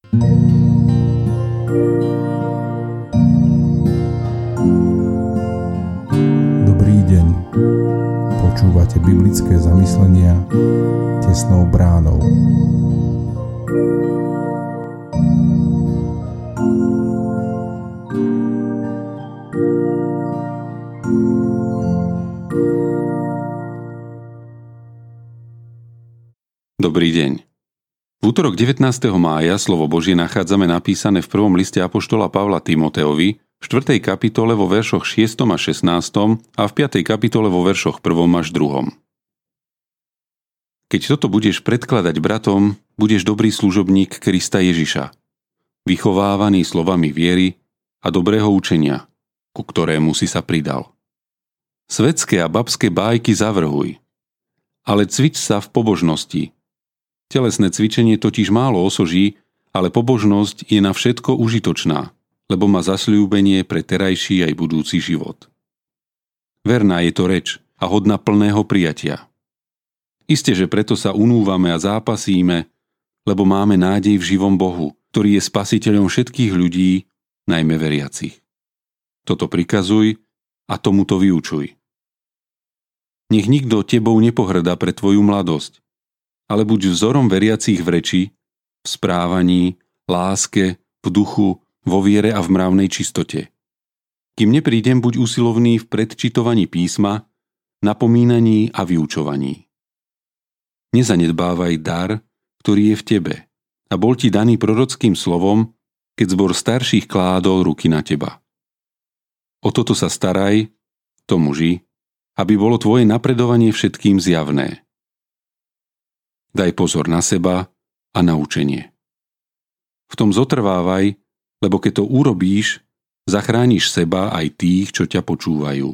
Dobrý deň. Počúvate biblické zamyslenia Tesnou bránou. Dobrý deň. V útorok 19. mája slovo Božie nachádzame napísané v prvom liste apoštola Pavla Timoteovi, v 4. kapitole vo veršoch 6. a 16. a v 5. kapitole vo veršoch 1. až 2. Keď toto budeš predkladať bratom, budeš dobrý služobník Krista Ježiša, vychovávaný slovami viery a dobrého učenia, ku ktorému si sa pridal. Svetské a babské bájky zavrhuj, ale cvič sa v pobožnosti. Telesné cvičenie totiž málo osoží, ale pobožnosť je na všetko užitočná, lebo má zasľúbenie pre terajší aj budúci život. Verná je to reč a hodná plného prijatia. Isté, že preto sa unúvame a zápasíme, lebo máme nádej v živom Bohu, ktorý je spasiteľom všetkých ľudí, najmä veriacich. Toto prikazuj a tomuto vyučuj. Nech nikto tebou nepohrdá pre tvoju mladosť, ale buď vzorom veriacich v reči, v správaní, láske, v duchu, vo viere a v mravnej čistote. Kým neprídem, buď usilovný v predčitovaní písma, napomínaní a vyučovaní. Nezanedbávaj dar, ktorý je v tebe, a bol ti daný prorockým slovom, keď zbor starších kládol ruky na teba. O toto sa staraj, tomu ži, aby bolo tvoje napredovanie všetkým zjavné. Daj pozor na seba a na učenie. V tom zotrvávaj, lebo keď to urobíš, zachrániš seba aj tých, čo ťa počúvajú.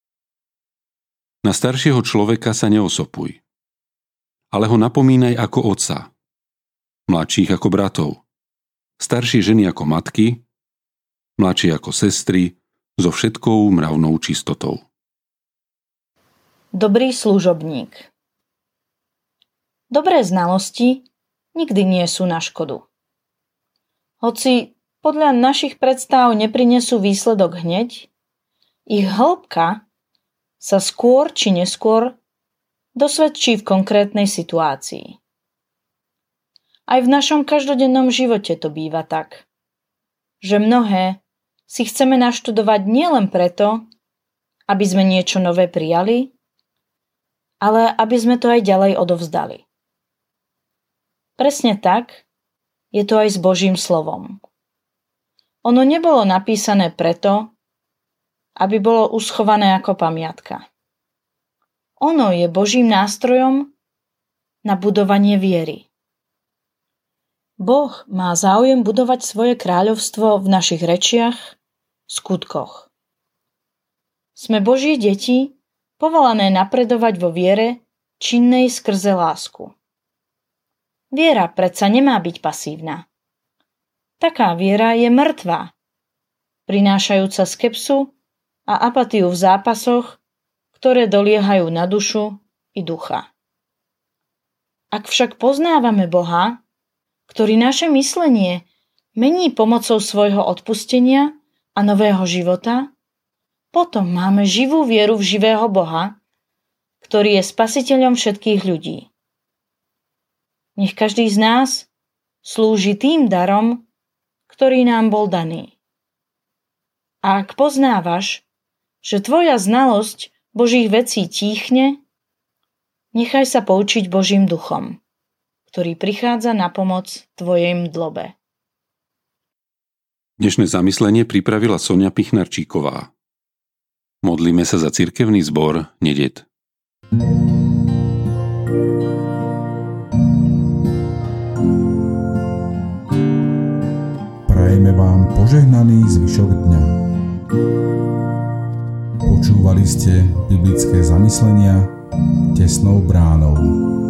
Na staršieho človeka sa neosopuj, ale ho napomínaj ako otca, mladších ako bratov, staršie ženy ako matky, mladšie ako sestry, so všetkou mravnou čistotou. Dobrý služobník. Dobré znalosti nikdy nie sú na škodu. Hoci podľa našich predstáv neprinesú výsledok hneď, ich hĺbka sa skôr či neskôr dosvedčí v konkrétnej situácii. Aj v našom každodennom živote to býva tak, že mnohé si chceme naštudovať nielen preto, aby sme niečo nové prijali, ale aby sme to aj ďalej odovzdali. Presne tak je to aj s Božím slovom. Ono nebolo napísané preto, aby bolo uschované ako pamiatka. Ono je Božím nástrojom na budovanie viery. Boh má záujem budovať svoje kráľovstvo v našich rečiach, skutkoch. Sme Božie deti, povolané napredovať vo viere, činnej skrze lásku. Viera predsa nemá byť pasívna. Taká viera je mŕtvá, prinášajúca skepsu a apatiu v zápasoch, ktoré doliehajú na dušu i ducha. Ak však poznávame Boha, ktorý naše myslenie mení pomocou svojho odpustenia a nového života, potom máme živú vieru v živého Boha, ktorý je spasiteľom všetkých ľudí. Nech každý z nás slúži tým darom, ktorý nám bol daný. A ak poznávaš, že tvoja znalosť Božích vecí tíchne, nechaj sa poučiť Božím duchom, ktorý prichádza na pomoc tvojej mdlobe. Dnešné zamyslenie pripravila Sonia Pichnarčíková. Modlíme sa za cirkevný zbor Nedet. Prajeme vám požehnaný zvyšok dňa. Počúvali ste biblické zamyslenia Tesnou bránou.